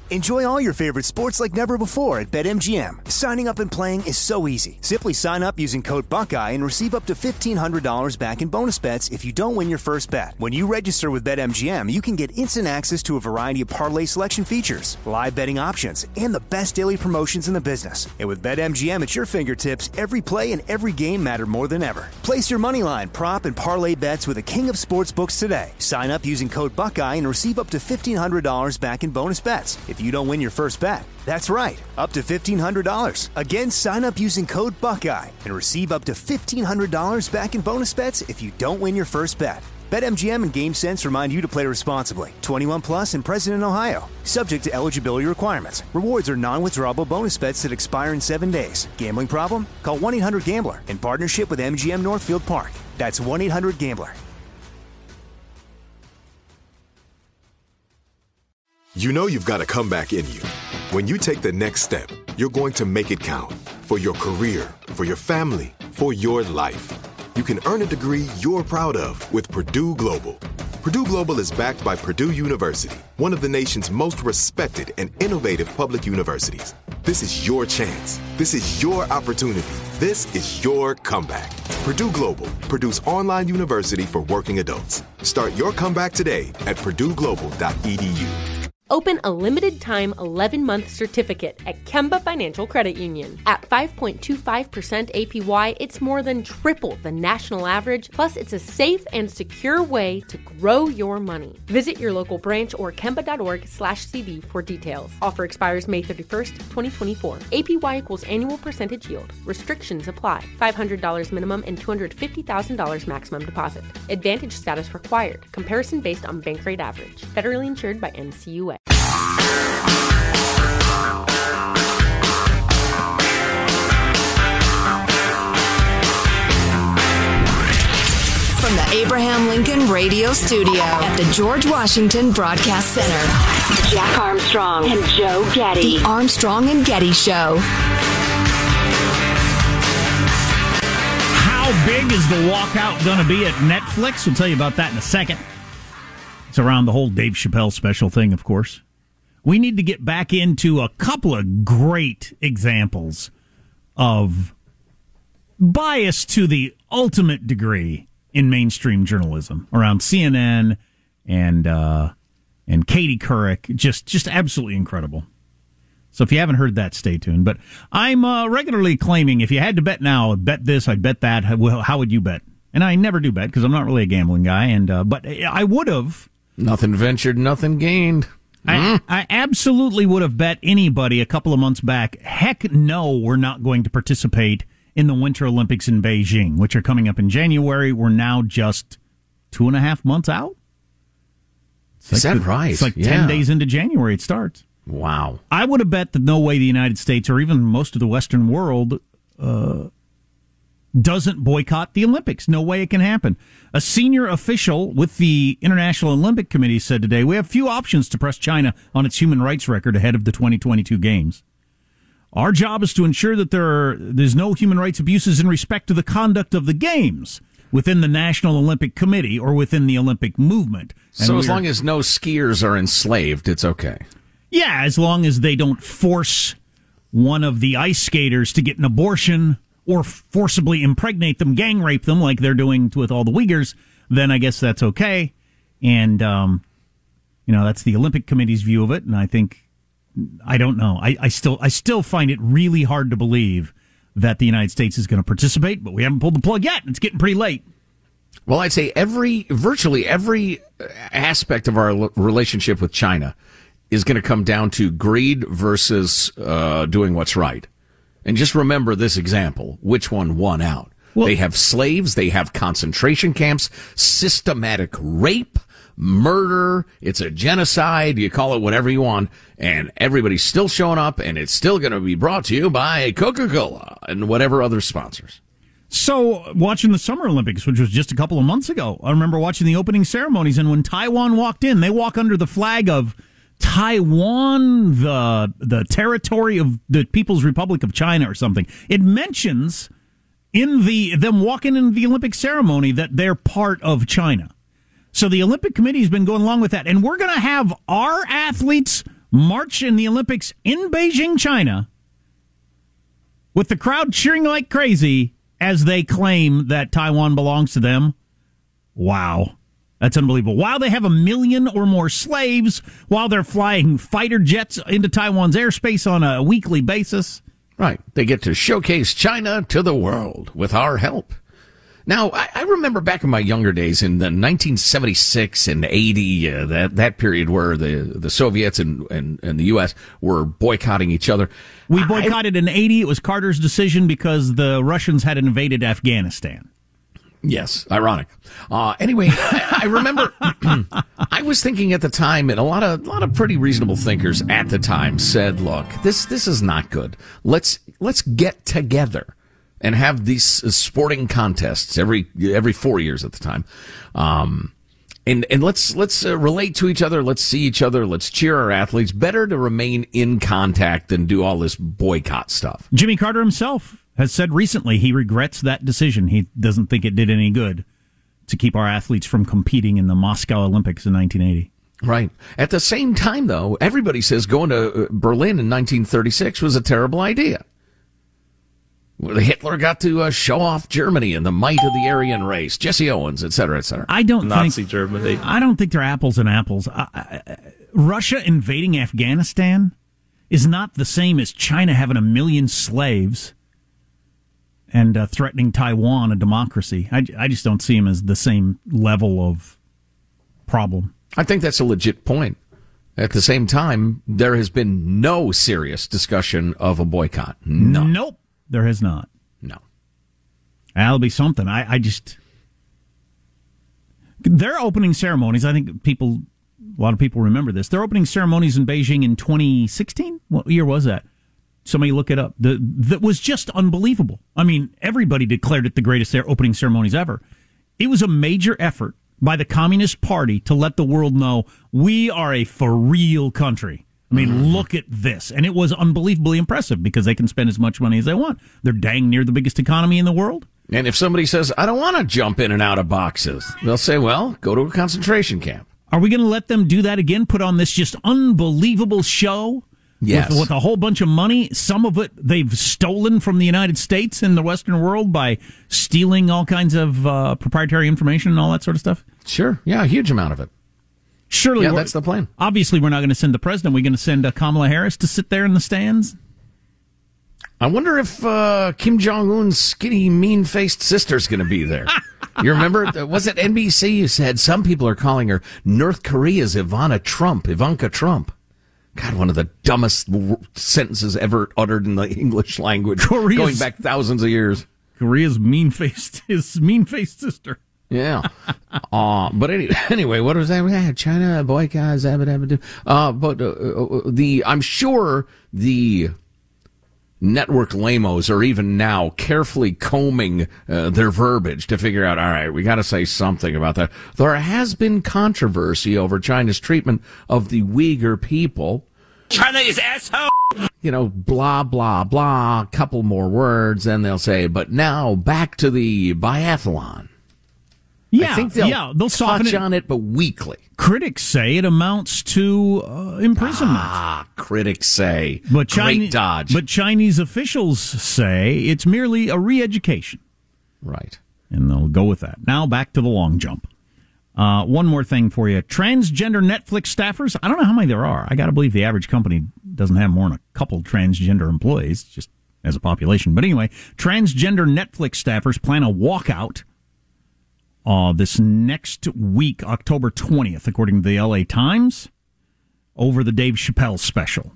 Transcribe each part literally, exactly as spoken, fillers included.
Enjoy all your favorite sports like never before at BetMGM. Signing up and playing is so easy. Simply sign up using code Buckeye and receive up to fifteen hundred dollars back in bonus bets if you don't win your first bet. When you register with BetMGM, you can get instant access to a variety of parlay selection features, live betting options, and the best daily promotions in the business. And with BetMGM at your fingertips, every play and every game matter more than ever. Place your moneyline, prop, and parlay bets with the king of sportsbooks today. Sign up using code Buckeye and receive up to fifteen hundred dollars back in bonus bets if you don't win your first bet. That's right, up to fifteen hundred dollars. Again, sign up using code Buckeye and receive up to fifteen hundred dollars back in bonus bets if you don't win your first bet. BetMGM and GameSense remind you to play responsibly. twenty-one plus and present in Ohio. Subject to eligibility requirements. Rewards are non-withdrawable bonus bets that expire in seven days. Gambling problem? Call one eight hundred gambler in partnership with M G M Northfield Park. That's one eight hundred gambler. You know you've got a comeback in you. When you take the next step, you're going to make it count. For your career, for your family, for your life. You can earn a degree you're proud of with Purdue Global. Purdue Global is backed by Purdue University, one of the nation's most respected and innovative public universities. This is your chance. This is your opportunity. This is your comeback. Purdue Global, Purdue's online university for working adults. Start your comeback today at purdue global dot e d u. Open a limited-time eleven-month certificate at Kemba Financial Credit Union. At five point two five percent A P Y, it's more than triple the national average, plus it's a safe and secure way to grow your money. Visit your local branch or kemba.org slash CD for details. Offer expires May thirty-first, twenty twenty-four. A P Y equals annual percentage yield. Restrictions apply. five hundred dollars minimum and two hundred fifty thousand dollars maximum deposit. Advantage status required. Comparison based on bank rate average. Federally insured by N C U A. From the Abraham Lincoln Radio Studio at the George Washington Broadcast Center, Jack Armstrong and Joe Getty. The Armstrong and Getty Show. How big is the walkout going to be at Netflix? We'll tell you about that in a second. It's around the whole Dave Chappelle special thing, of course. We need to get back into a couple of great examples of bias to the ultimate degree in mainstream journalism around C N N and uh, and Katie Couric. Just just absolutely incredible. So if you haven't heard that, stay tuned. But I'm uh, regularly claiming if you had to bet now, I'd bet this, I'd bet that. How, how would you bet? And I never do bet because I'm not really a gambling guy. And uh, but I would have. Nothing ventured, nothing gained. I, I absolutely would have bet anybody a couple of months back, heck no, we're not going to participate in the Winter Olympics in Beijing, which are coming up in January. We're now just two and a half months out. It's Is like that the, right? It's like yeah. ten days into January it starts. Wow. I would have bet that no way the United States or even most of the Western world uh, doesn't boycott the Olympics. No way it can happen. A senior official with the International Olympic Committee said today, we have few options to press China on its human rights record ahead of the twenty twenty-two games. Our job is to ensure that there are, there's no human rights abuses in respect to the conduct of the games within the National Olympic Committee or within the Olympic movement. And so as long as no skiers are enslaved, it's okay. Yeah, as long as they don't force one of the ice skaters to get an abortion or forcibly impregnate them, gang rape them like they're doing with all the Uyghurs, then I guess that's okay. And, um, you know, that's the Olympic Committee's view of it. And I think, I don't know. I, I still I still find it really hard to believe that the United States is going to participate, but we haven't pulled the plug yet. It's getting pretty late. Well, I'd say every, virtually every aspect of our relationship with China is going to come down to greed versus uh, doing what's right. And just remember this example. Which one won out? Well, they have slaves. They have concentration camps, systematic rape, murder. It's a genocide. You call it whatever you want. And everybody's still showing up, and it's still going to be brought to you by Coca-Cola and whatever other sponsors. So, watching the Summer Olympics, which was just a couple of months ago, I remember watching the opening ceremonies, and when Taiwan walked in, they walk under the flag of Taiwan, the the territory of the People's Republic of China or something. It mentions in the them walking into the Olympic ceremony that they're part of China. So the Olympic Committee has been going along with that. And we're going to have our athletes march in the Olympics in Beijing, China, with the crowd cheering like crazy as they claim that Taiwan belongs to them. Wow. That's unbelievable. While they have a million or more slaves, while they're flying fighter jets into Taiwan's airspace on a weekly basis. Right. They get to showcase China to the world with our help. Now, I, I remember back in my younger days in the nineteen seventy-six and eighty, uh, that, that period where the, the Soviets and, and, and the U S were boycotting each other. We boycotted I, in eighty. It was Carter's decision because the Russians had invaded Afghanistan. Yes, ironic. Uh, anyway, I, I remember I was thinking at the time, and a lot of a lot of pretty reasonable thinkers at the time said, "Look, this this is not good. Let's let's get together and have these sporting contests every every four years at the time, um, and and let's let's uh, relate to each other. Let's see each other. Let's cheer our athletes. Better to remain in contact than do all this boycott stuff." Jimmy Carter himself has said recently he regrets that decision. He doesn't think it did any good to keep our athletes from competing in the Moscow Olympics in nineteen eighty. Right. At the same time, though, everybody says going to Berlin in nineteen thirty-six was a terrible idea. Hitler got to uh, show off Germany and the might of the Aryan race, Jesse Owens, et cetera, et cetera. I don't Nazi think, Germany. I don't think they're apples and apples. Uh, uh, Russia invading Afghanistan is not the same as China having a million slaves and uh, threatening Taiwan, a democracy. I, I just don't see them as the same level of problem. I think that's a legit point. At the same time, there has been no serious discussion of a boycott. No. Nope. There has not. No. That'll be something. I, I just... Their opening ceremonies, I think people, a lot of people remember this. Their opening ceremonies in Beijing in twenty sixteen? What year was that? Somebody look it up. The, that was just unbelievable. I mean, everybody declared it the greatest opening ceremonies ever. It was a major effort by the Communist Party to let the world know we are a for real country. I mean, mm-hmm. Look at this. And it was unbelievably impressive because they can spend as much money as they want. They're dang near the biggest economy in the world. And if somebody says, I don't want to jump in and out of boxes, they'll say, well, go to a concentration camp. Are we going to let them do that again? Put on this just unbelievable show? Yes. With, with a whole bunch of money. Some of it they've stolen from the United States and the Western world by stealing all kinds of uh, proprietary information and all that sort of stuff? Sure. Yeah, a huge amount of it. Surely, yeah, that's the plan. Obviously, we're not going to send the president. We're going to send uh, Kamala Harris to sit there in the stands. I wonder if uh, Kim Jong-un's skinny, mean-faced sister's going to be there. You remember? Was it N B C who said some people are calling her North Korea's Ivana Trump, Ivanka Trump? God, one of the dumbest sentences ever uttered in the English language, Korea's, going back thousands of years. Korea's mean-faced, his mean-faced sister. Yeah. uh, but any, anyway, what was that? China boycott, zabba dabba do. Uh, but uh, the, I'm sure the network lamos are even now carefully combing uh, their verbiage to figure out, all right, we got to say something about that. There has been controversy over China's treatment of the Uyghur people. China is asshole. You know, blah, blah, blah, couple more words, and they'll say, but now back to the biathlon. Yeah, I think they'll, yeah, they'll soften touch it. on it, but weakly. Critics say it amounts to uh, imprisonment. Ah, critics say. But Great Chine- dodge. But Chinese officials say it's merely a re-education. Right. And they'll go with that. Now back to the long jump. Uh, one more thing for you. Transgender Netflix staffers. I don't know how many there are. I got to believe the average company doesn't have more than a couple transgender employees, just as a population. But anyway, transgender Netflix staffers plan a walkout Uh, this next week, October twentieth, according to the L A Times, over the Dave Chappelle special.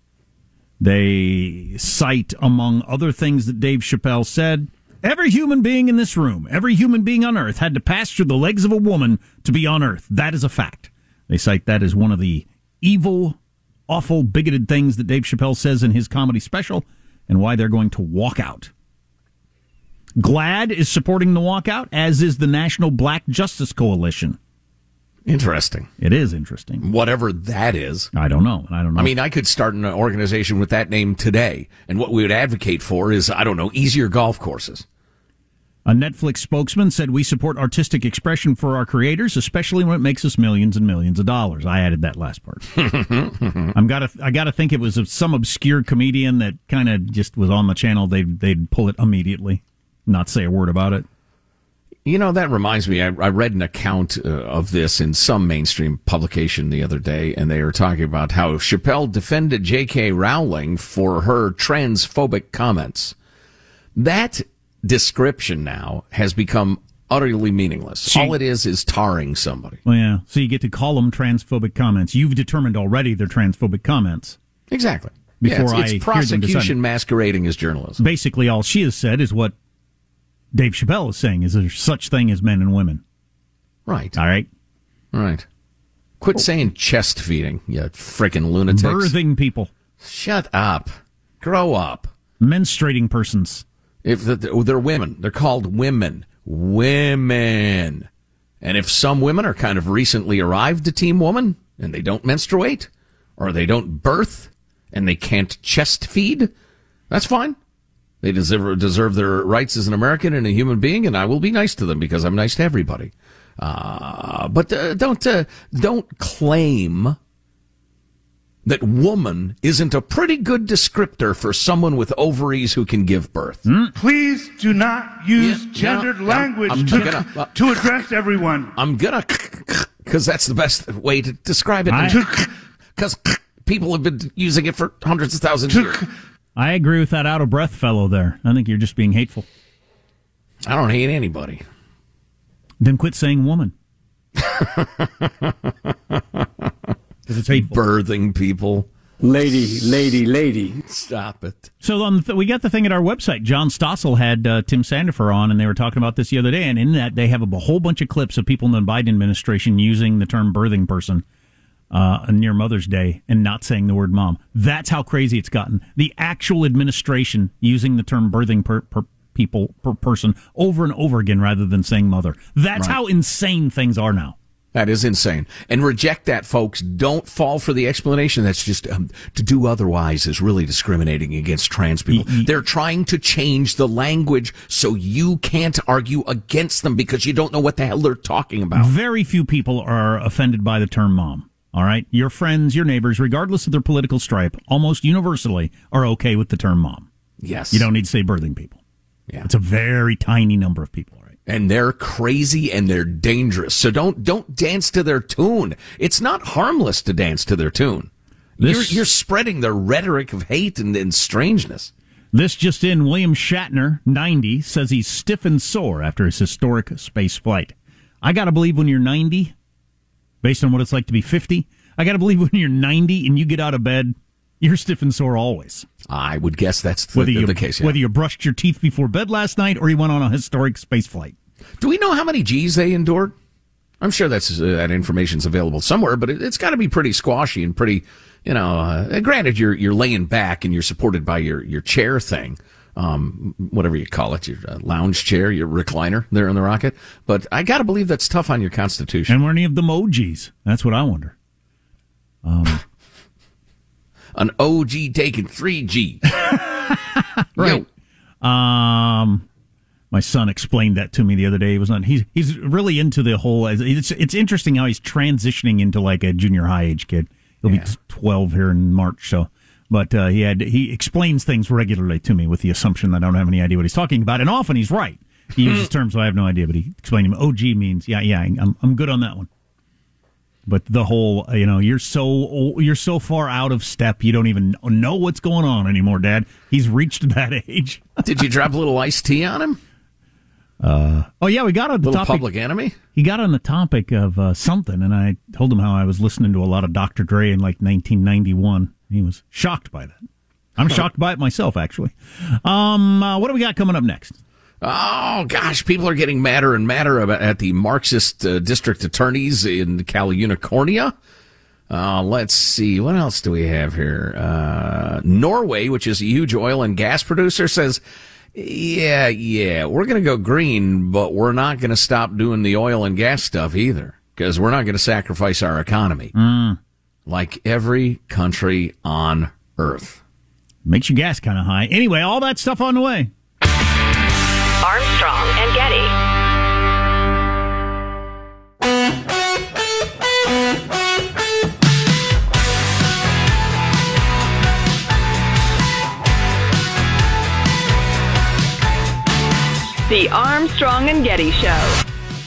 They cite, among other things that Dave Chappelle said, every human being in this room, every human being on Earth had to pass through the legs of a woman to be on Earth. That is a fact. They cite that as one of the evil, awful, bigoted things that Dave Chappelle says in his comedy special and why they're going to walk out. GLAAD is supporting the walkout, as is the National Black Justice Coalition. Interesting. It is interesting. Whatever that is. I don't know. I don't know. I mean, I could start an organization with that name today, and what we would advocate for is, I don't know, easier golf courses. A Netflix spokesman said, "We support artistic expression for our creators, especially when it makes us millions and millions of dollars." I added that last part. I'm gotta, I got to think it was some obscure comedian that kind of just was on the channel. They'd, they'd pull it immediately, not say a word about it. You know, that reminds me, I, I read an account uh, of this in some mainstream publication the other day, and they were talking about how Chappelle defended J K. Rowling for her transphobic comments. That description now has become utterly meaningless. See, all it is is tarring somebody. Well, yeah. So you get to call them transphobic comments. You've determined already they're transphobic comments. Exactly. Before yeah, it's, I it's prosecution masquerading as journalism. Basically, all she has said is what Dave Chappelle is saying: is there's such thing as men and women. Right. All right. Right. Quit oh. saying chest feeding, you frickin' lunatics. Birthing people. Shut up. Grow up. Menstruating persons. If they're women, they're called women. Women. And if some women are kind of recently arrived to Team Woman and they don't menstruate or they don't birth and they can't chest feed, that's fine. They deserve, deserve their rights as an American and a human being, and I will be nice to them because I'm nice to everybody. Uh, but uh, don't uh, don't claim that woman isn't a pretty good descriptor for someone with ovaries who can give birth. Mm. Please do not use yeah, gendered no, language I'm, I'm to, gonna, uh, to address everyone. I'm gonna, because that's the best way to describe it. Because people have been using it for hundreds of thousands of years. I agree with that out-of-breath fellow there. I think you're just being hateful. I don't hate anybody. Then quit saying woman. It's hateful. Birthing people. Lady, lady, lady. Stop it. So um, th- we got the thing at our website. John Stossel had uh, Tim Sandifer on, and they were talking about this the other day. And in that, they have a whole bunch of clips of people in the Biden administration using the term birthing person uh, near Mother's Day and not saying the word mom. That's how crazy it's gotten. The actual administration using the term birthing per, per people per person over and over again rather than saying mother. That's right. How insane things are now. That is insane. And reject that, folks. Don't fall for the explanation that's just um, to do otherwise is really discriminating against trans people. Mm-hmm. They're trying to change the language so you can't argue against them because you don't know what the hell they're talking about. Very few people are offended by the term mom. All right? Your friends, your neighbors, regardless of their political stripe, almost universally are okay with the term mom. Yes. You don't need to say birthing people. Yeah. It's a very tiny number of people. And they're crazy and they're dangerous. So don't don't dance to their tune. It's not harmless to dance to their tune. This, you're, you're spreading their rhetoric of hate and, and strangeness. This just in, William Shatner, ninety, says he's stiff and sore after his historic space flight. I got to believe when you're ninety, based on what it's like to be fifty, I got to believe when you're ninety and you get out of bed, you're stiff and sore always. I would guess that's the, whether you, the case. Yeah. Whether you brushed your teeth before bed last night or you went on a historic space flight. Do we know how many G's they endured? I'm sure that's, uh, that information's available somewhere, but it, it's got to be pretty squashy and pretty, you know, uh, granted you're you're laying back and you're supported by your, your chair thing, um, whatever you call it, your uh, lounge chair, your recliner there in the rocket. But I got to believe that's tough on your constitution. And were any of them O Gs? That's what I wonder. Um... An O G taking three G. Right. Yo. Um, my son explained that to me the other day. He was on. He's he's really into the whole. It's it's interesting how he's transitioning into like a junior high age kid. He'll yeah. be twelve here in March. So, but uh, he had he explains things regularly to me with the assumption that I don't have any idea what he's talking about, and often he's right. He uses terms so I have no idea, but he explained to me O G means yeah yeah I'm I'm good on that one. But the whole, you know, you're so you're so far out of step, you don't even know what's going on anymore, Dad. He's reached that age. Did you drop a little iced tea on him? Uh, oh, yeah, we got on the little topic. Public Enemy? He got on the topic of uh, something, and I told him how I was listening to a lot of Doctor Dre in like nineteen ninety-one. He was shocked by that. I'm shocked by it myself, actually. Um, uh, what do we got coming up next? Oh, gosh, people are getting madder and madder about, at the Marxist uh, district attorneys in Cal Unicornia. Uh, let's see, what else do we have here? Uh, Norway, which is a huge oil and gas producer, says, yeah, yeah, we're going to go green, but we're not going to stop doing the oil and gas stuff either, because we're not going to sacrifice our economy. Mm. Like every country on Earth. Makes your gas kind of high. Anyway, all that stuff on the way. Armstrong and Getty. The Armstrong and Getty Show.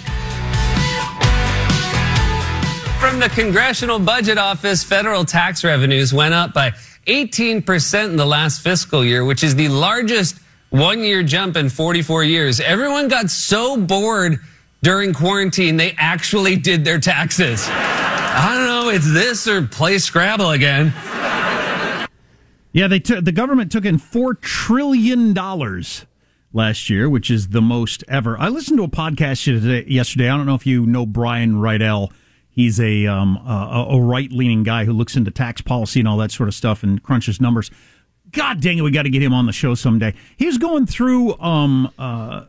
From the Congressional Budget Office, federal tax revenues went up by eighteen percent in the last fiscal year, which is the largest one-year jump in forty-four years. Everyone got so bored during quarantine, they actually did their taxes. I don't know, it's this or play Scrabble again. Yeah, they took the government took in four trillion dollars last year, which is the most ever. I listened to a podcast today, yesterday. I don't know if you know Brian Rydell. He's a um, a, a right-leaning guy who looks into tax policy and all that sort of stuff and crunches numbers. God dang it, we got to get him on the show someday. He was going through um, uh,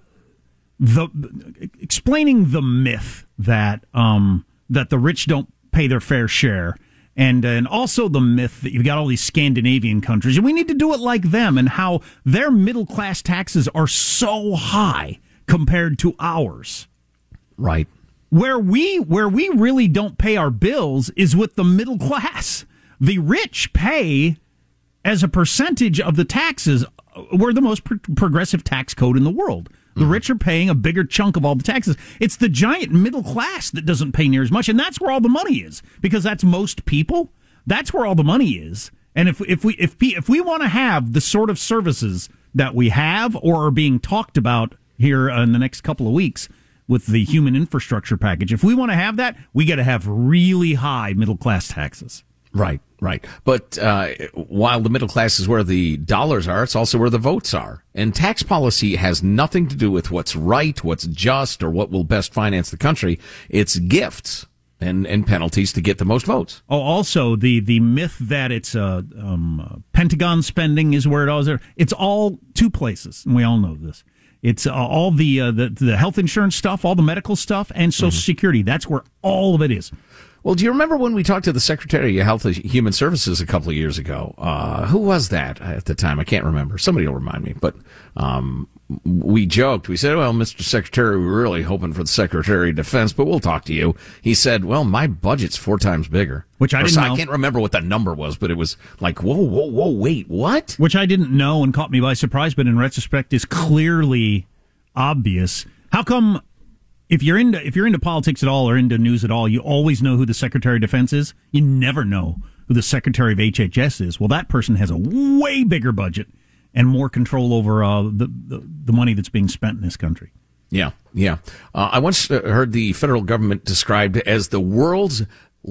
the explaining the myth that um, that the rich don't pay their fair share. And and also the myth that you've got all these Scandinavian countries, and we need to do it like them, and how their middle-class taxes are so high compared to ours. Right. Where we where we really don't pay our bills is with the middle class. The rich pay as a percentage of the taxes. We're the most pro- progressive tax code in the world. The rich are paying a bigger chunk of all the taxes. It's the giant middle class that doesn't pay near as much, and that's where all the money is, because that's most people. That's where all the money is. And if if we if if we want to have the sort of services that we have or are being talked about here in the next couple of weeks with the human infrastructure package, if we want to have that, we got to have really high middle class taxes. Right, right. But uh, while the middle class is where the dollars are, it's also where the votes are. And tax policy has nothing to do with what's right, what's just, or what will best finance the country. It's gifts and, and penalties to get the most votes. Oh, also the, the myth that it's uh, um, uh, Pentagon spending is where it all is. It's all two places, and we all know this. It's uh, all the, uh, the the health insurance stuff, all the medical stuff, and Social mm-hmm. Security. That's where all of it is. Well, do you remember when we talked to the Secretary of Health and Human Services a couple of years ago? Uh, who was that at the time? I can't remember. Somebody will remind me. But um, we joked. We said, well, Mister Secretary, we're really hoping for the Secretary of Defense, but we'll talk to you. He said, well, my budget's four times bigger. Which I didn't so know. I can't remember what the number was, but it was like, whoa, whoa, whoa, wait, what? Which I didn't know and caught me by surprise, but in retrospect is clearly obvious. How come... If you're into if you're into politics at all or into news at all, you always know who the Secretary of Defense is. You never know who the Secretary of H H S is. Well, that person has a way bigger budget and more control over uh, the, the the money that's being spent in this country. Yeah, yeah. Uh, I once heard the federal government described as the world's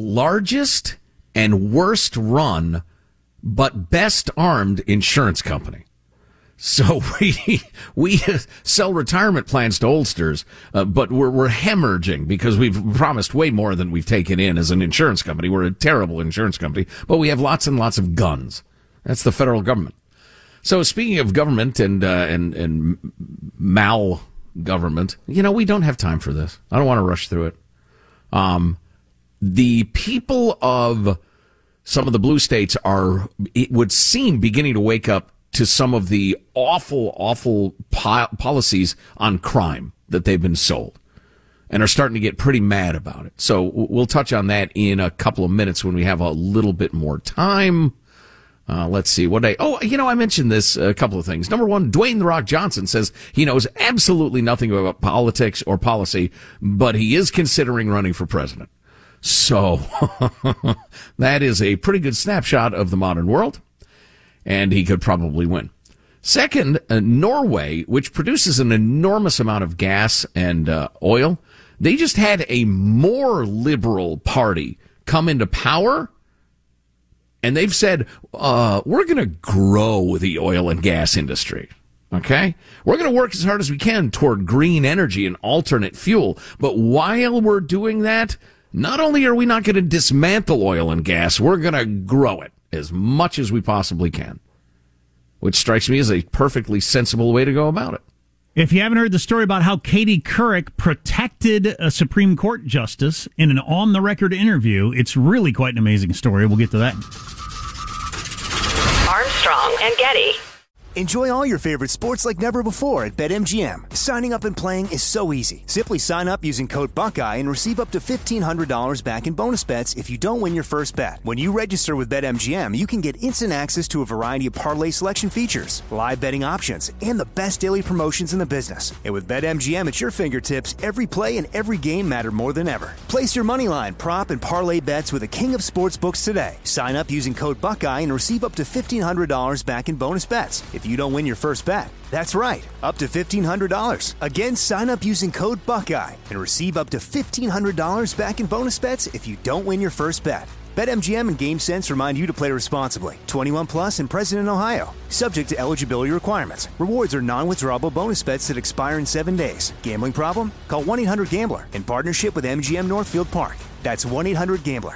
largest and worst run, but best armed insurance company. So we we sell retirement plans to oldsters, uh, but we're we're hemorrhaging because we've promised way more than we've taken in as an insurance company. We're a terrible insurance company, but we have lots and lots of guns. That's the federal government. So speaking of government and uh, and and mal government, you know, we don't have time for this. I don't want to rush through it. Um, the people of some of the blue states are, it would seem, beginning to wake up to some of the awful, awful po- policies on crime that they've been sold and are starting to get pretty mad about it. So we'll touch on that in a couple of minutes when we have a little bit more time. Uh, let's see what I, oh, you know, I mentioned this, a couple of things. Number one, Dwayne "The Rock" Johnson says he knows absolutely nothing about politics or policy, but he is considering running for president. So that is a pretty good snapshot of the modern world. And he could probably win. Second, uh, Norway, which produces an enormous amount of gas and uh, oil, they just had a more liberal party come into power, and they've said, uh, we're going to grow the oil and gas industry. Okay? We're going to work as hard as we can toward green energy and alternate fuel. But while we're doing that, not only are we not going to dismantle oil and gas, we're going to grow it as much as we possibly can, which strikes me as a perfectly sensible way to go about it. If you haven't heard the story about how Katie Couric protected a Supreme Court justice in an on-the-record interview, it's really quite an amazing story. We'll get to that. Armstrong and Getty. Enjoy all your favorite sports like never before at BetMGM. Signing up and playing is so easy. Simply sign up using code Buckeye and receive up to fifteen hundred dollars back in bonus bets if you don't win your first bet. When you register with BetMGM, you can get instant access to a variety of parlay selection features, live betting options, and the best daily promotions in the business. And with BetMGM at your fingertips, every play and every game matter more than ever. Place your moneyline, prop, and parlay bets with the king of sportsbooks today. Sign up using code Buckeye and receive up to fifteen hundred dollars back in bonus bets if you don't win your first bet. That's right, up to fifteen hundred dollars. Again, sign up using code Buckeye and receive up to fifteen hundred dollars back in bonus bets if you don't win your first bet. BetMGM and GameSense remind you to play responsibly. twenty-one plus and present in Ohio. Subject to eligibility requirements. Rewards are non-withdrawable bonus bets that expire in seven days. Gambling problem? Call one eight hundred gambler in partnership with M G M Northfield Park. That's one eight hundred gambler.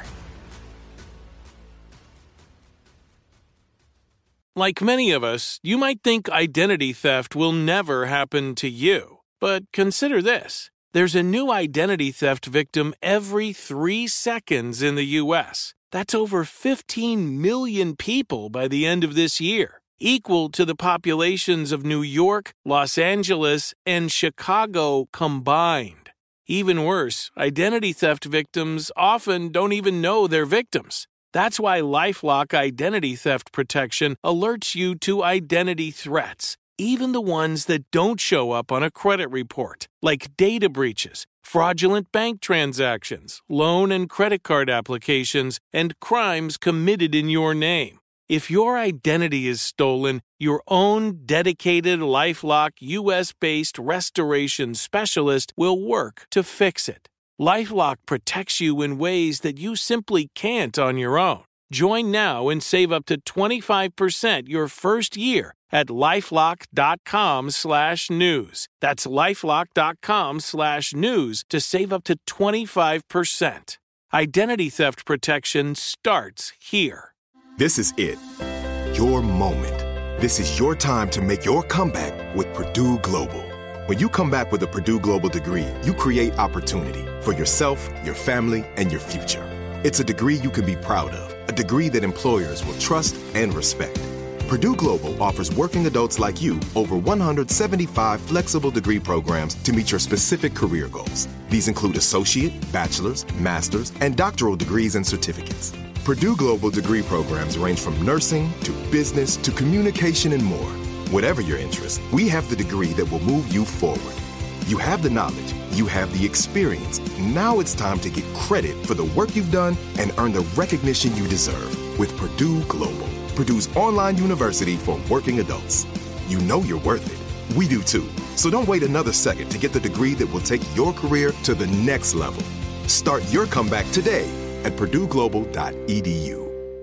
Like many of us, you might think identity theft will never happen to you. But consider this. There's a new identity theft victim every three seconds in the U S. That's over fifteen million people by the end of this year, equal to the populations of New York, Los Angeles, and Chicago combined. Even worse, identity theft victims often don't even know they're victims. That's why LifeLock Identity Theft Protection alerts you to identity threats, even the ones that don't show up on a credit report, like data breaches, fraudulent bank transactions, loan and credit card applications, and crimes committed in your name. If your identity is stolen, your own dedicated LifeLock U S-based restoration specialist will work to fix it. LifeLock protects you in ways that you simply can't on your own. Join now and save up to twenty-five percent your first year at LifeLock.com slash news. That's LifeLock.com slash news to save up to twenty-five percent. Identity theft protection starts here. This is it. Your moment. This is your time to make your comeback with Purdue Global. When you come back with a Purdue Global degree, you create opportunity for yourself, your family, and your future. It's a degree you can be proud of, a degree that employers will trust and respect. Purdue Global offers working adults like you over one hundred seventy-five flexible degree programs to meet your specific career goals. These include associate, bachelor's, master's, and doctoral degrees and certificates. Purdue Global degree programs range from nursing to business to communication and more. Whatever your interest, we have the degree that will move you forward. You have the knowledge, you have the experience. Now it's time to get credit for the work you've done and earn the recognition you deserve with Purdue Global, Purdue's online university for working adults. You know you're worth it. We do too. So don't wait another second to get the degree that will take your career to the next level. Start your comeback today at purdue global dot e d u.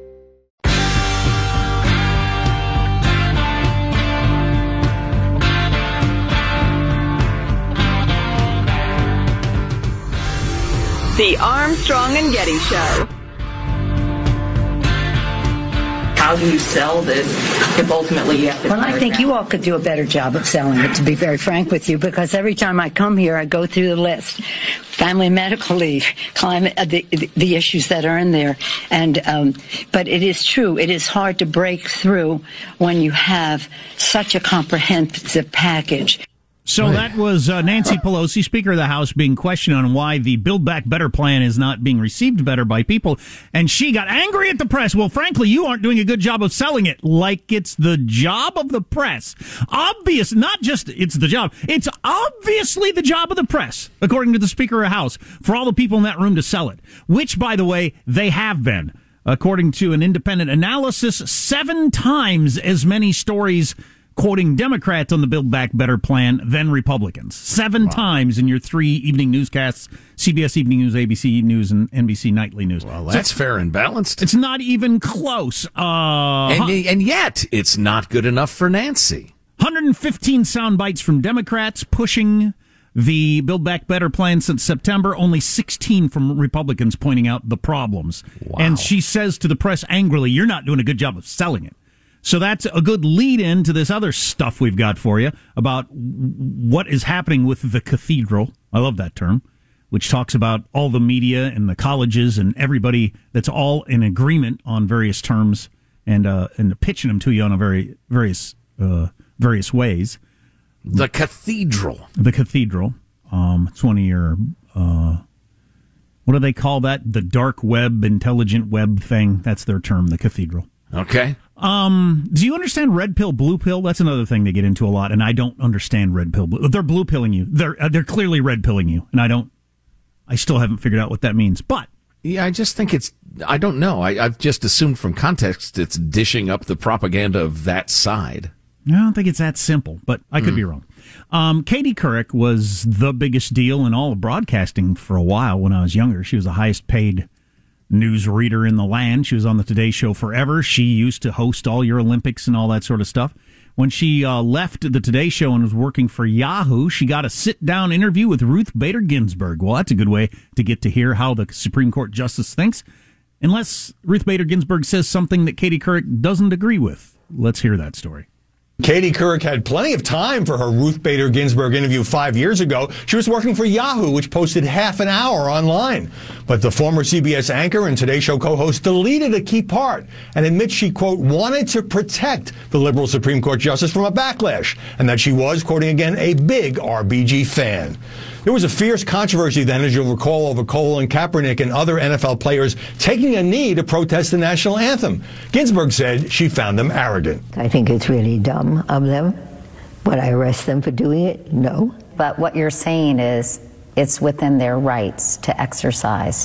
The Armstrong and Getty Show. How do you sell this if ultimately you have to? Well, I think you all could do a better job of selling it, to be very frank with you, because every time I come here, I go through the list. Family medical leave, climate, uh, the, the issues that are in there. And, um, but it is true. It is hard to break through when you have such a comprehensive package. So that was uh, Nancy Pelosi, Speaker of the House, being questioned on why the Build Back Better plan is not being received better by people. And she got angry at the press. Well, frankly, you aren't doing a good job of selling it. Like it's the job of the press. Obvious, not just it's the job. It's obviously the job of the press, according to the Speaker of the House, for all the people in that room to sell it. Which, by the way, they have been. According to an independent analysis, seven times as many stories quoting Democrats on the Build Back Better plan than Republicans. Seven wow. times in your three evening newscasts, C B S Evening News, A B C News, and N B C Nightly News. Well, that's so fair and balanced. It's not even close. Uh, and, and yet, it's not good enough for Nancy. one hundred fifteen sound bites from Democrats pushing the Build Back Better plan since September, only sixteen from Republicans pointing out the problems. Wow. And she says to the press angrily, you're not doing a good job of selling it. So that's a good lead-in to this other stuff we've got for you about what is happening with the cathedral. I love that term, which talks about all the media and the colleges and everybody that's all in agreement on various terms and uh, and pitching them to you on a very various uh, various ways. The Cathedral. The Cathedral. Um, it's one of your, uh, what do they call that? The dark web, intelligent web thing. That's their term, the Cathedral. Okay. Um, do you understand red pill, blue pill? That's another thing they get into a lot, and I don't understand red pill. Blue. They're blue pilling you. They're uh, they're clearly red pilling you, and I don't. I still haven't figured out what that means. But yeah, I just think it's. I don't know. I, I've just assumed from context it's dishing up the propaganda of that side. I don't think it's that simple, but I could mm. be wrong. Um, Katie Couric was the biggest deal in all of broadcasting for a while when I was younger. She was the highest paid news reader in the land. She was on the Today Show forever. She used to host all your Olympics and all that sort of stuff. When she uh, left the Today Show and was working for Yahoo, she got a sit-down interview with Ruth Bader Ginsburg. Well, that's a good way to get to hear how the Supreme Court justice thinks, unless Ruth Bader Ginsburg says something that Katie Couric doesn't agree with. Let's hear that story. Katie Couric had plenty of time for her Ruth Bader Ginsburg interview five years ago. She was working for Yahoo, which posted half an hour online. But the former C B S anchor and Today Show co-host deleted a key part and admits she, quote, wanted to protect the liberal Supreme Court justice from a backlash, and that she was, quoting again, a big R B G fan. There was a fierce controversy then, as you'll recall, over Colin Kaepernick and other N F L players taking a knee to protest the national anthem. Ginsburg said she found them arrogant. I think it's really dumb of them. Would I arrest them for doing it? No. But what you're saying is it's within their rights to exercise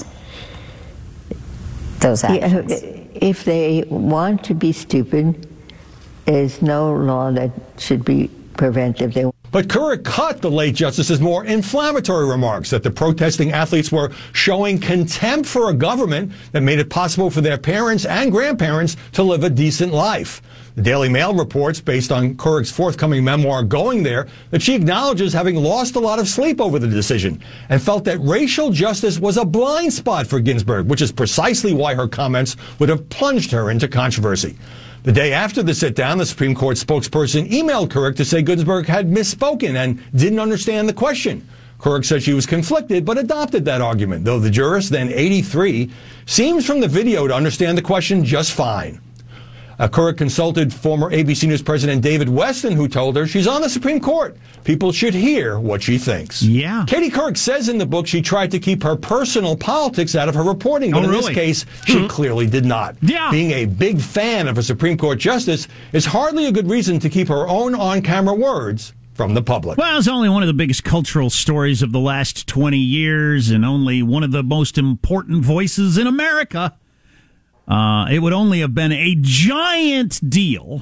those actions. If they want to be stupid, there's no law that should be preventive. They But Couric cut the late justice's more inflammatory remarks that the protesting athletes were showing contempt for a government that made it possible for their parents and grandparents to live a decent life. The Daily Mail reports, based on Couric's forthcoming memoir, Going There, that she acknowledges having lost a lot of sleep over the decision and felt that racial justice was a blind spot for Ginsburg, which is precisely why her comments would have plunged her into controversy. The day after the sit-down, the Supreme Court spokesperson emailed Couric to say Ginsburg had misspoken and didn't understand the question. Couric said she was conflicted, but adopted that argument, though the jurist, then eighty-three, seems from the video to understand the question just fine. Uh, Couric consulted former A B C News President David Weston, who told her she's on the Supreme Court. People should hear what she thinks. Yeah. Katie Couric says in the book she tried to keep her personal politics out of her reporting, but oh, in really? this case, she mm-hmm. clearly did not. Yeah. Being a big fan of a Supreme Court justice is hardly a good reason to keep her own on-camera words from the public. Well, it's only one of the biggest cultural stories of the last twenty years and only one of the most important voices in America. Uh, it would only have been a giant deal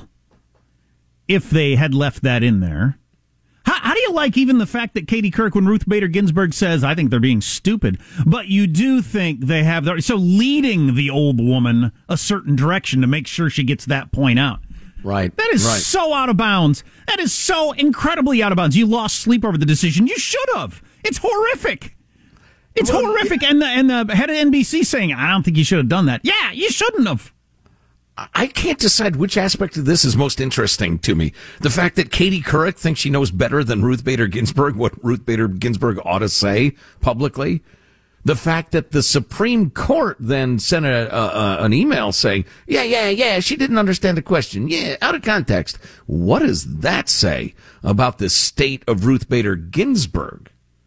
if they had left that in there. How, how do you like even the fact that Katie Couric, when Ruth Bader Ginsburg says, I think they're being stupid, but you do think they have, their, so leading the old woman a certain direction to make sure she gets that point out. Right. That is right. so out of bounds. That is so incredibly out of bounds. You lost sleep over the decision. You should have. It's horrific. It's well, horrific, yeah. and the and the head of N B C saying, I don't think you should have done that. Yeah, you shouldn't have. I can't decide which aspect of this is most interesting to me. The fact that Katie Couric thinks she knows better than Ruth Bader Ginsburg what Ruth Bader Ginsburg ought to say publicly. The fact that the Supreme Court then sent a, a, an email saying, yeah, yeah, yeah, she didn't understand the question. Yeah, out of context. What does that say about the state of Ruth Bader Ginsburg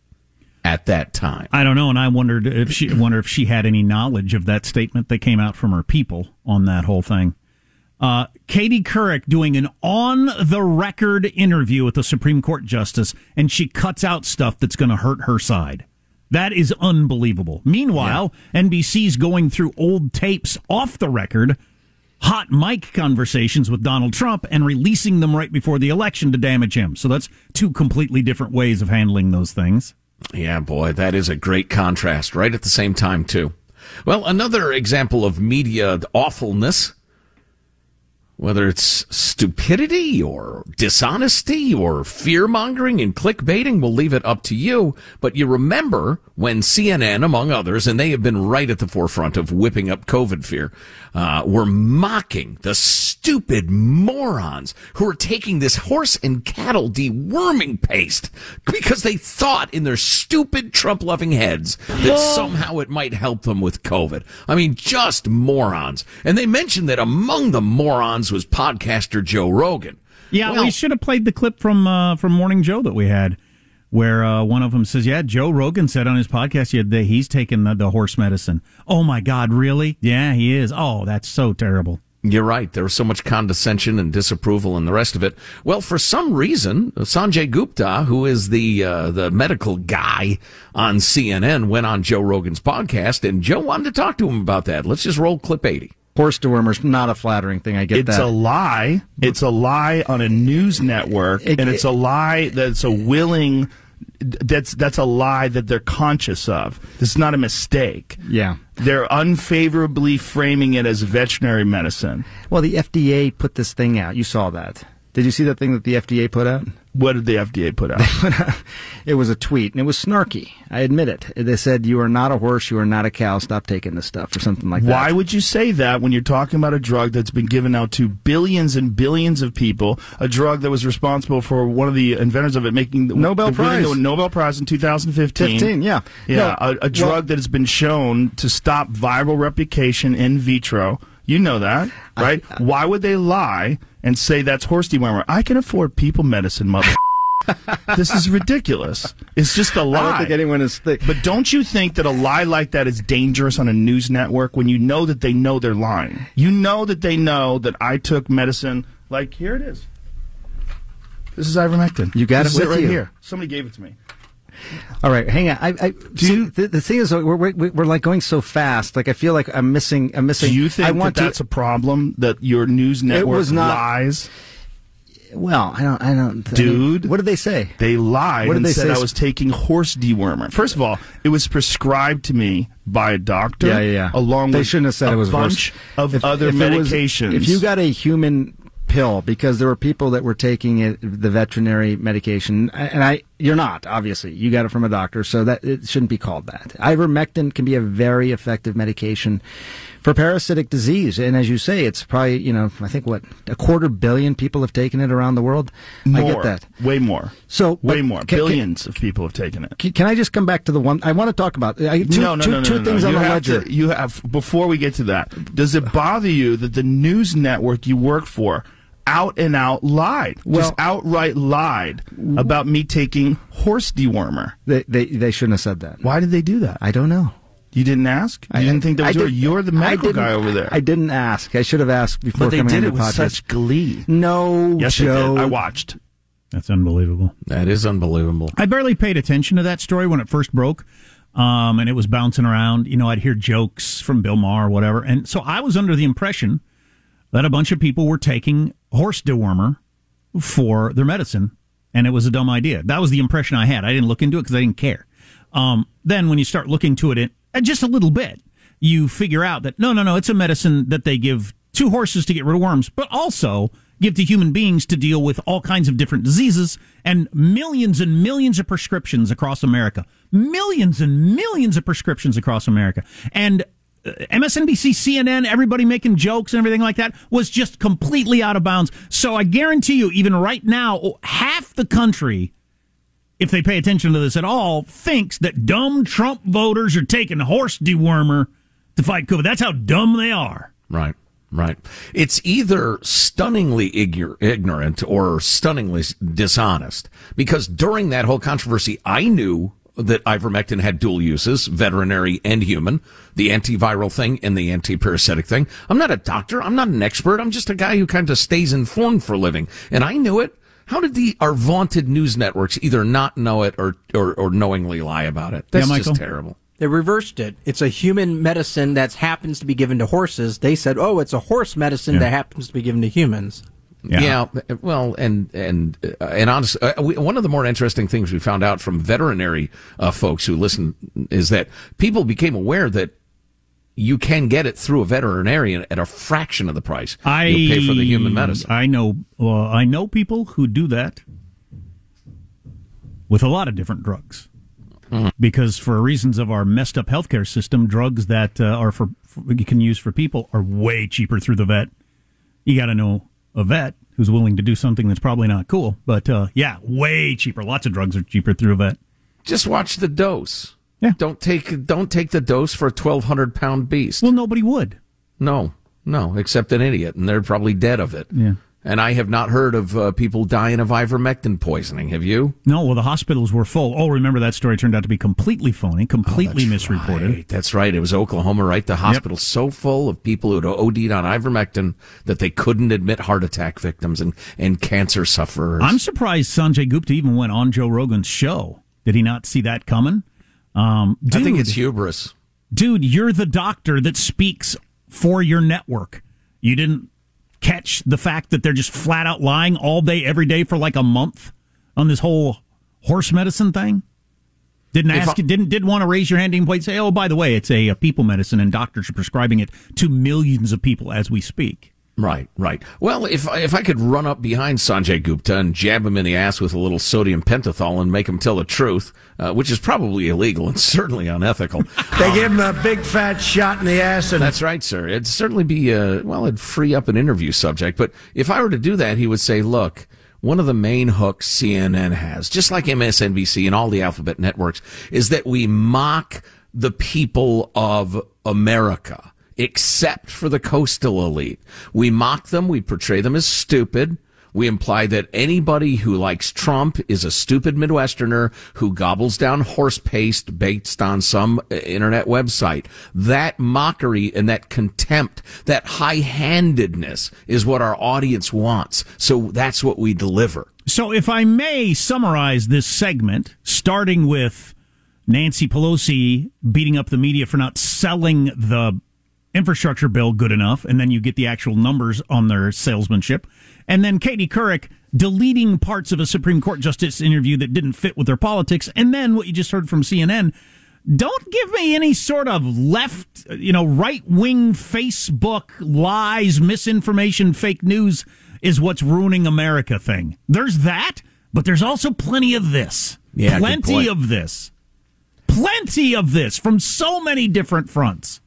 at that time? I don't know, and I wondered if she wonder if she had any knowledge of that statement that came out from her people on that whole thing. Uh, Katie Couric doing an on-the-record interview with the Supreme Court justice, and she cuts out stuff that's going to hurt her side. That is unbelievable. Meanwhile, yeah. N B C's going through old tapes off the record, hot mic conversations with Donald Trump, and releasing them right before the election to damage him. So that's two completely different ways of handling those things. Yeah, boy, that is a great contrast right at the same time, too. Well, another example of media awfulness, whether it's stupidity or dishonesty or fear-mongering and clickbaiting, we'll leave it up to you. But you remember when C N N, among others, and they have been right at the forefront of whipping up COVID fear, uh, were mocking the stupid morons who were taking this horse and cattle deworming paste because they thought in their stupid Trump-loving heads that somehow it might help them with COVID. I mean, just morons. And they mentioned that among the morons was podcaster Joe Rogan. Yeah, well, we should have played the clip from uh, from Morning Joe that we had, where uh, one of them says, yeah, Joe Rogan said on his podcast yeah, that he's taking the, the horse medicine. Oh, my God, really? Yeah, he is. Oh, that's so terrible. You're right. There was so much condescension and disapproval and the rest of it. Well, for some reason, Sanjay Gupta, who is the uh, the medical guy on C N N, went on Joe Rogan's podcast, and Joe wanted to talk to him about that. Let's just roll clip eighty. Horse dewormer's not a flattering thing. I get it's that. It's a lie. It's a lie on a news network, it, and it's a lie that's a willing. That's that's a lie that they're conscious of. This is not a mistake. Yeah. They're unfavorably framing it as veterinary medicine. Well, the F D A put this thing out. You saw that. Did you see that thing that the F D A put out? What did the F D A put out? It was a tweet, and it was snarky. I admit it. They said, you are not a horse, you are not a cow, stop taking this stuff, or something like that. Why would you say that when you're talking about a drug that's been given out to billions and billions of people, a drug that was responsible for one of the inventors of it making the Nobel the, Prize. The Nobel Prize in two thousand fifteen. fifteen, yeah. Yeah, no, a, a drug well, that has been shown to stop viral replication in vitro. You know that, right? I, I, Why would they lie and say that's horse dewormer? I can afford people medicine, mother. This is ridiculous. It's just a lie. I don't think anyone is thick. But don't you think that a lie like that is dangerous on a news network when you know that they know they're lying? You know that they know that I took medicine. Like, here it is. This is ivermectin. You got this it is with it right you. here. Somebody gave it to me. All right, hang on. I, I, so you, the, the thing is, we're, we're we're like going so fast. Like I feel like I'm missing. I'm missing. Do you think I want that that's to, a problem? That your news network it was not, lies? Well, I don't. I don't. Dude, I mean, what did they say? They lied what did and they said say? I was taking horse dewormer. First of all, it was prescribed to me by a doctor. Yeah, yeah. yeah. Along they with shouldn't have said a it was bunch horse. of if, other if medications. Was, if you got a human pill, because there were people that were taking it, the veterinary medication, and I, you're not, obviously. You got it from a doctor, so that it shouldn't be called that. Ivermectin can be a very effective medication for parasitic disease, and as you say, it's probably, you know, I think what, a quarter billion people have taken it around the world? More. I get that. Way more. So, way more. Can, Billions can, of people have taken it. Can, can I just come back to the one I want to talk about? I, two, no, no, two, no, no, two no, things no. on You the have ledger. To, you have, before we get to that, does it bother you that the news network you work for out and out lied, well, just outright lied about me taking horse dewormer? They, they they shouldn't have said that. Why did they do that? I don't know. You didn't ask? You I didn't think that was I your, did, you're the medical guy over there. I didn't ask. I should have asked before but they coming did on it the with podcast. such glee. No, yes, Joe. they did. I watched. That's unbelievable. That is unbelievable. I barely paid attention to that story when it first broke, um, and it was bouncing around. You know, I'd hear jokes from Bill Maher or whatever, and so I was under the impression that a bunch of people were taking horse dewormer for their medicine, and it was a dumb idea. That was the impression I had. I didn't look into it because I didn't care. Um, then when you start looking to it in, just a little bit, you figure out that, no, no, no, it's a medicine that they give to horses to get rid of worms, but also give to human beings to deal with all kinds of different diseases, and millions and millions of prescriptions across America. Millions and millions of prescriptions across America. And M S N B C, C N N, everybody making jokes and everything like that was just completely out of bounds. So I guarantee you, even right now, half the country, if they pay attention to this at all, thinks that dumb Trump voters are taking horse dewormer to fight COVID. That's how dumb they are. Right, right. It's either stunningly ignor- ignorant or stunningly dishonest. Because during that whole controversy, I knew that ivermectin had dual uses, veterinary and human, the antiviral thing and the antiparasitic thing. I'm not a doctor. I'm not an expert. I'm just a guy who kind of stays informed for a living. And I knew it. How did the our vaunted news networks either not know it or, or, or knowingly lie about it? That's yeah, just terrible. They reversed it. It's a human medicine that happens to be given to horses. They said, oh, it's a horse medicine yeah. that happens to be given to humans. Yeah. yeah, well, and and uh, and honestly, uh, we, one of the more interesting things we found out from veterinary uh, folks who listen is that people became aware that you can get it through a veterinarian at a fraction of the price I, you pay for the human medicine. I know, uh, I know people who do that with a lot of different drugs. Mm-hmm. Because for reasons of our messed up healthcare system, drugs that uh, are for, for you can use for people are way cheaper through the vet. You got to know a vet who's willing to do something that's probably not cool, but uh, yeah, way cheaper. Lots of drugs are cheaper through a vet. Just watch the dose. Yeah, don't take don't take the dose for a twelve hundred pound beast. Well, nobody would. No, no, except an idiot, and they're probably dead of it. Yeah. And I have not heard of uh, people dying of ivermectin poisoning. Have you? No, well, the hospitals were full. Oh, remember that story turned out to be completely phony, completely oh, misreported. Right. That's right. It was Oklahoma, right? The hospital's yep. so full of people who had O D'd on ivermectin that they couldn't admit heart attack victims and, and cancer sufferers. I'm surprised Sanjay Gupta even went on Joe Rogan's show. Did he not see that coming? Um, dude, I think it's hubris. Dude, you're the doctor that speaks for your network. You didn't catch the fact that they're just flat out lying all day, every day for like a month on this whole horse medicine thing? Didn't ask, I, didn't didn't want to raise your hand and say, oh, by the way, it's a, a people medicine and doctors are prescribing it to millions of people as we speak. Right, right. Well, if if I could run up behind Sanjay Gupta and jab him in the ass with a little sodium pentothal and make him tell the truth, uh, which is probably illegal and certainly unethical. They um, give him a big fat shot in the ass. And that's right, sir. It'd certainly be, uh, well, it'd free up an interview subject. But if I were to do that, he would say, look, one of the main hooks C N N has, just like M S N B C and all the alphabet networks, is that we mock the people of America. Except for the coastal elite. We mock them, we portray them as stupid. We imply that anybody who likes Trump is a stupid Midwesterner who gobbles down horse paste based on some internet website. That mockery and that contempt, that high-handedness is what our audience wants. So that's what we deliver. So if I may summarize this segment, starting with Nancy Pelosi beating up the media for not selling the infrastructure bill good enough, and then you get the actual numbers on their salesmanship. And then Katie Couric deleting parts of a Supreme Court justice interview that didn't fit with their politics. And then what you just heard from C N N. Don't give me any sort of left, you know, right-wing Facebook lies, misinformation, fake news is what's ruining America thing. There's that, but there's also plenty of this. Yeah, plenty of this. Plenty of this from so many different fronts.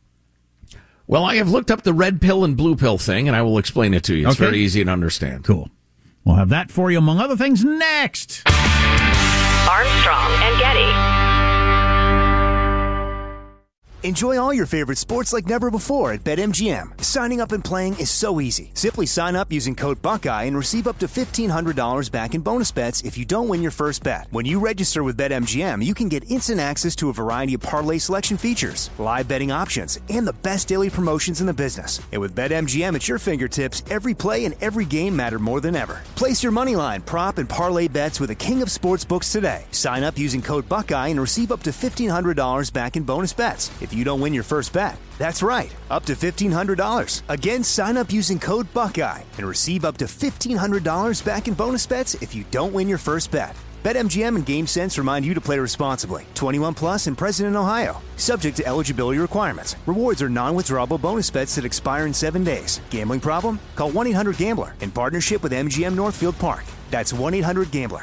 Well, I have looked up the red pill and blue pill thing, and I will explain it to you. It's okay. very easy to understand. Cool. We'll have that for you, among other things, next. Armstrong and Getty. Enjoy all your favorite sports like never before at BetMGM. Signing up and playing is so easy. Simply sign up using code Buckeye and receive up to fifteen hundred dollars back in bonus bets if you don't win your first bet. When you register with BetMGM, you can get instant access to a variety of parlay selection features, live betting options, and the best daily promotions in the business. And with BetMGM at your fingertips, every play and every game matter more than ever. Place your moneyline, prop, and parlay bets with the king of sportsbooks today. Sign up using code Buckeye and receive up to fifteen hundred dollars back in bonus bets if you don't win your first bet. That's right, up to fifteen hundred dollars. Again, sign up using code Buckeye and receive up to fifteen hundred dollars back in bonus bets if you don't win your first bet. BetMGM and GameSense remind you to play responsibly. twenty-one plus and present in Ohio. Subject to eligibility requirements. Rewards are non-withdrawable bonus bets that expire in seven days. Gambling problem? Call one eight hundred gambler in partnership with M G M Northfield Park. That's one eight hundred gambler.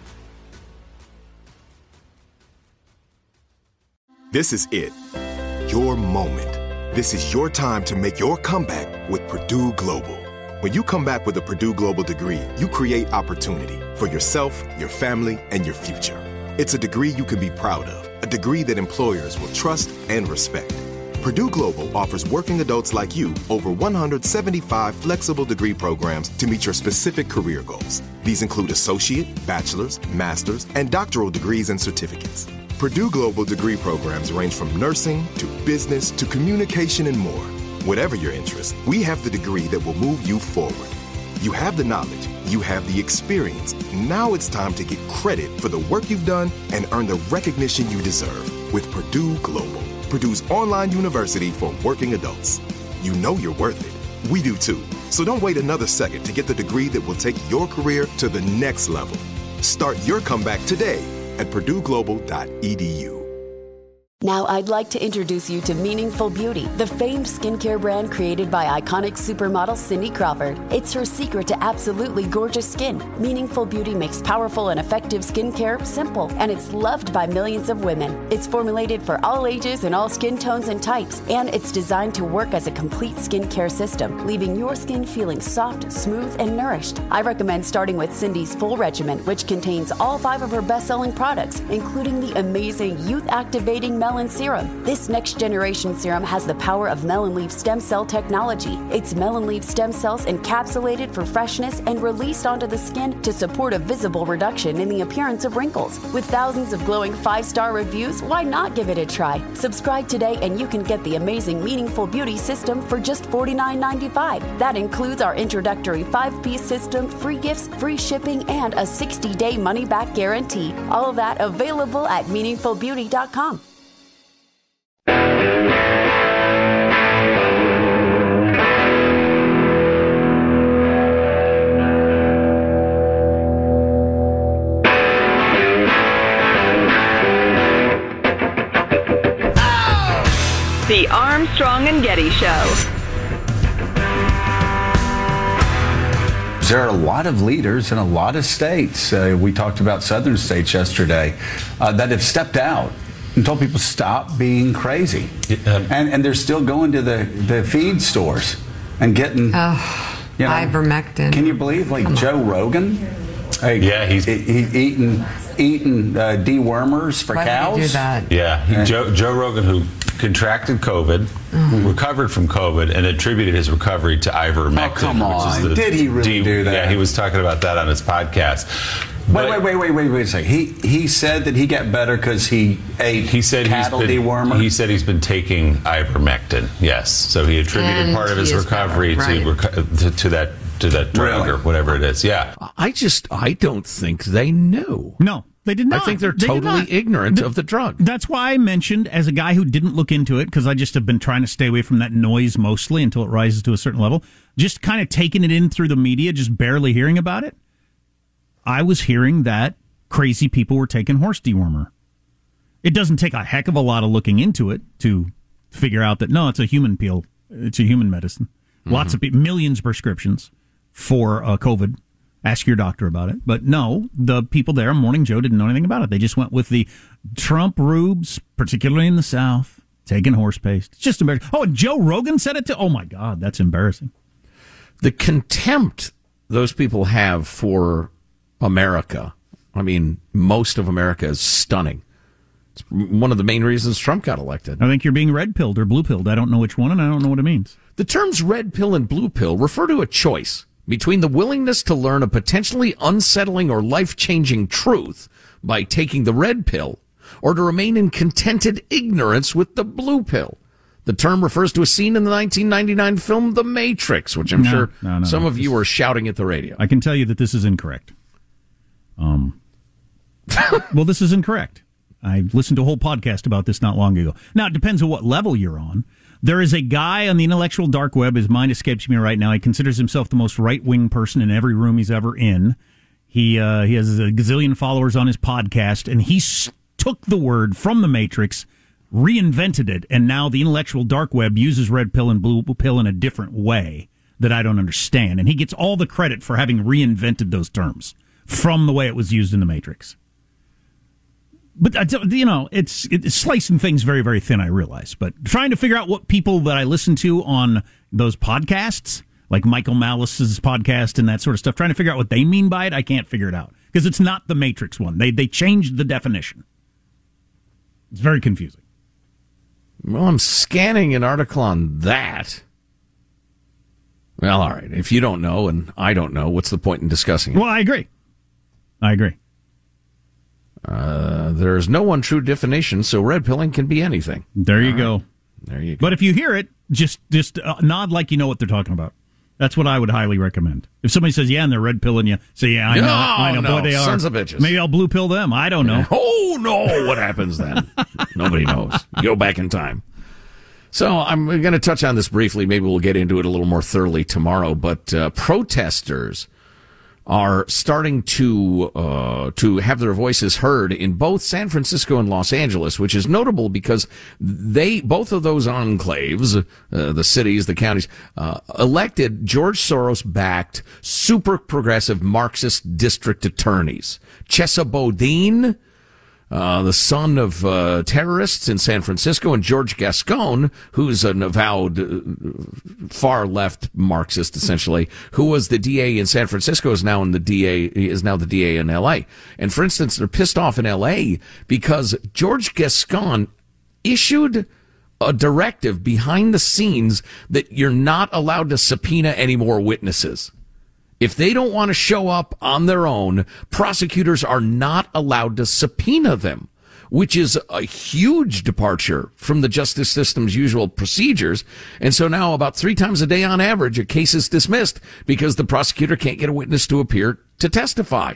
This is it. Your moment. This is your time to make your comeback with Purdue Global. When you come back with a Purdue Global degree, you create opportunity for yourself, your family, and your future. It's a degree you can be proud of, a degree that employers will trust and respect. Purdue Global offers working adults like you over one hundred seventy-five flexible degree programs to meet your specific career goals. These include associate, bachelor's, master's, and doctoral degrees and certificates. Purdue Global degree programs range from nursing to business to communication and more. Whatever your interest, we have the degree that will move you forward. You have the knowledge, you have the experience. Now it's time to get credit for the work you've done and earn the recognition you deserve with Purdue Global, Purdue's online university for working adults. You know you're worth it. We do too. So don't wait another second to get the degree that will take your career to the next level. Start your comeback today at purdue global dot e d u. Now I'd like to introduce you to Meaningful Beauty, the famed skincare brand created by iconic supermodel Cindy Crawford. It's her secret to absolutely gorgeous skin. Meaningful Beauty makes powerful and effective skincare simple, and it's loved by millions of women. It's formulated for all ages and all skin tones and types, and it's designed to work as a complete skincare system, leaving your skin feeling soft, smooth, and nourished. I recommend starting with Cindy's full regimen, which contains all five of her best-selling products, including the amazing youth-activating Mel Melon Serum. This next-generation serum has the power of melon leaf stem cell technology. It's melon leaf stem cells encapsulated for freshness and released onto the skin to support a visible reduction in the appearance of wrinkles. With thousands of glowing five-star reviews, why not give it a try? Subscribe today and you can get the amazing Meaningful Beauty system for just forty-nine ninety-five. That includes our introductory five-piece system, free gifts, free shipping, and a sixty-day money-back guarantee. All of that available at meaningful beauty dot com. The Armstrong and Getty Show. There are a lot of leaders in a lot of states. Uh, we talked about southern states yesterday uh, that have stepped out and told people stop being crazy. Um, and, and they're still going to the, the feed stores and getting oh, you know, ivermectin. Can you believe, like, Come Joe on. Rogan? Hey, yeah, he's he, he, eating eating uh, dewormers for Why cows. Would he do that? Yeah, he, Joe, Joe Rogan, who contracted COVID, mm-hmm. recovered from COVID, and attributed his recovery to ivermectin. Oh, come on. Which is the Did he really D- do that? Yeah, he was talking about that on his podcast. Wait, wait, wait, wait, wait, wait a second. He he said that he got better because he ate he said cattle he's been, dewormer? He said he's been taking ivermectin, yes. So he attributed And part of his recovery better, to, reco- to to that to that drug Really? or whatever it is. Yeah. I just, I don't think they knew. No, they did not. I think they're They did totally not. ignorant Th- of the drug. That's why I mentioned, as a guy who didn't look into it, because I just have been trying to stay away from that noise mostly until it rises to a certain level, just kind of taking it in through the media, just barely hearing about it. I was hearing that crazy people were taking horse dewormer. It doesn't take a heck of a lot of looking into it to figure out that, no, it's a human pill. It's a human medicine. Mm-hmm. Lots of people, millions of prescriptions for uh, COVID. Ask your doctor about it. But no, the people there, Morning Joe, didn't know anything about it. They just went with the Trump rubes, particularly in the South, taking horse paste. It's just embarrassing. Oh, and Joe Rogan said it too? Oh, my God, that's embarrassing. The contempt those people have for America, I mean, most of America, is stunning. It's one of the main reasons Trump got elected. I think you're being red-pilled or blue-pilled. I don't know which one, and I don't know what it means. The terms red pill and blue pill refer to a choice between the willingness to learn a potentially unsettling or life-changing truth by taking the red pill, or to remain in contented ignorance with the blue pill. The term refers to a scene in the nineteen ninety-nine film The Matrix, which I'm No, sure no, no, some no. of you are shouting at the radio. I can tell you that this is incorrect. Um, well, this is incorrect. I listened to a whole podcast about this not long ago. Now, it depends on what level you're on. There is a guy on the intellectual dark web, his mind escapes me right now. He considers himself the most right-wing person in every room he's ever in. He uh, he has a gazillion followers on his podcast, and he s- took the word from The Matrix, reinvented it, and now the intellectual dark web uses red pill and blue pill in a different way that I don't understand. And he gets all the credit for having reinvented those terms from the way it was used in The Matrix. But, you know, it's, it's slicing things very, very thin, I realize. But trying to figure out what people that I listen to on those podcasts, like Michael Malice's podcast and that sort of stuff, trying to figure out what they mean by it, I can't figure it out. Because it's not the Matrix one. They, they changed the definition. It's very confusing. Well, I'm scanning an article on that. Well, all right. If you don't know and I don't know, what's the point in discussing it? Well, I agree. I agree. Uh, there is no one true definition, so red pilling can be anything. There you All go. right. There you go. But if you hear it, just just uh, nod like you know what they're talking about. That's what I would highly recommend. If somebody says, yeah, and they're red pilling you, say, yeah, I know, No, I know, no, boy, they are. sons of bitches. Maybe I'll blue pill them. I don't know. Oh, no. What happens then? Nobody knows. Go back in time. So I'm going to touch on this briefly. Maybe we'll get into it a little more thoroughly tomorrow. But uh, protesters are starting to uh, to have their voices heard in both San Francisco and Los Angeles, which is notable because they both of those enclaves, uh, the cities, the counties, uh, elected George Soros-backed, super progressive Marxist district attorneys. Chesa Boudin, Uh, the son of uh, terrorists in San Francisco, and George Gascon, who's an avowed uh, far-left Marxist, essentially, who was the D A in San Francisco, is now in the D A is now the D A in L A. And for instance, they're pissed off in L A because George Gascon issued a directive behind the scenes that you're not allowed to subpoena any more witnesses. If they don't want to show up on their own, prosecutors are not allowed to subpoena them, which is a huge departure from the justice system's usual procedures. And so now about three times a day on average, a case is dismissed because the prosecutor can't get a witness to appear to testify.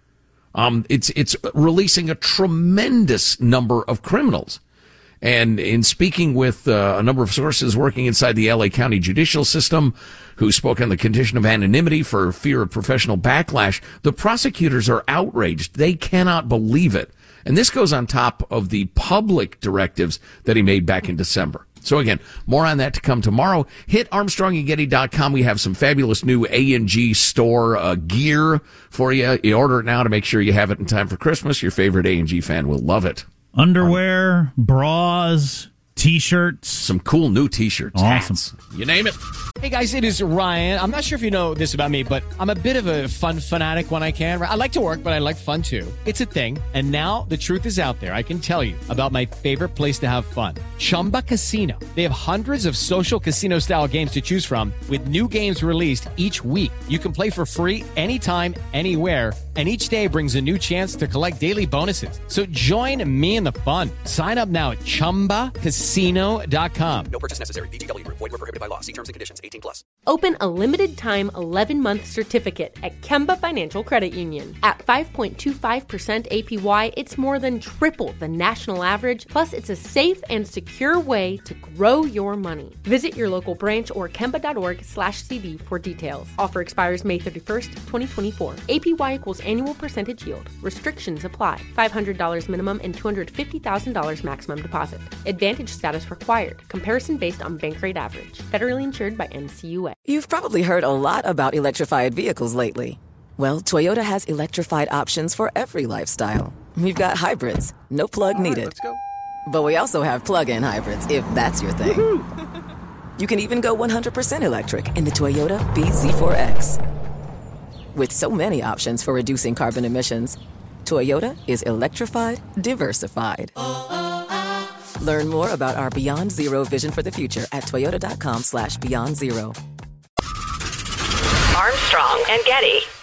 Um, it's, it's releasing a tremendous number of criminals. And in speaking with uh, a number of sources working inside the L A County judicial system who spoke on the condition of anonymity for fear of professional backlash, the prosecutors are outraged. They cannot believe it. And this goes on top of the public directives that he made back in December. So again, more on that to come tomorrow. Hit Armstrong and Getty dot com. We have some fabulous new A and G store uh, gear for you. You order it now to make sure you have it in time for Christmas. Your favorite A and G fan will love it. Underwear, bras, T-shirts. Some cool new T-shirts. Awesome. Hats. You name it. Hey, guys, it is Ryan. I'm not sure if you know this about me, but I'm a bit of a fun fanatic when I can. I like to work, but I like fun, too. It's a thing. And now the truth is out there. I can tell you about my favorite place to have fun. Chumba Casino. They have hundreds of social casino-style games to choose from with new games released each week. You can play for free anytime, anywhere, and each day brings a new chance to collect daily bonuses. So join me in the fun. Sign up now at chumba casino dot com. No purchase necessary. V G W. Void where prohibited by law. See terms and conditions. eighteen plus. Open a limited-time eleven-month certificate at Kemba Financial Credit Union. At five point two five percent A P Y, it's more than triple the national average, plus it's a safe and secure way to grow your money. Visit your local branch or kemba.org slash CD for details. Offer expires May thirty-first, twenty twenty-four. A P Y equals annual percentage yield. Restrictions apply. five hundred dollars minimum and two hundred fifty thousand dollars maximum deposit. Advantage status required. Comparison based on bank rate average. Federally insured by N C U A. You've probably heard a lot about electrified vehicles lately. Well, Toyota has electrified options for every lifestyle. We've got hybrids, no plug needed. Right, let's go. But we also have plug-in hybrids, if that's your thing. You can even go one hundred percent electric in the Toyota B Z four X. With so many options for reducing carbon emissions, Toyota is electrified, diversified. Learn more about our Beyond Zero vision for the future at toyota.com slash beyond zero. Armstrong and Getty.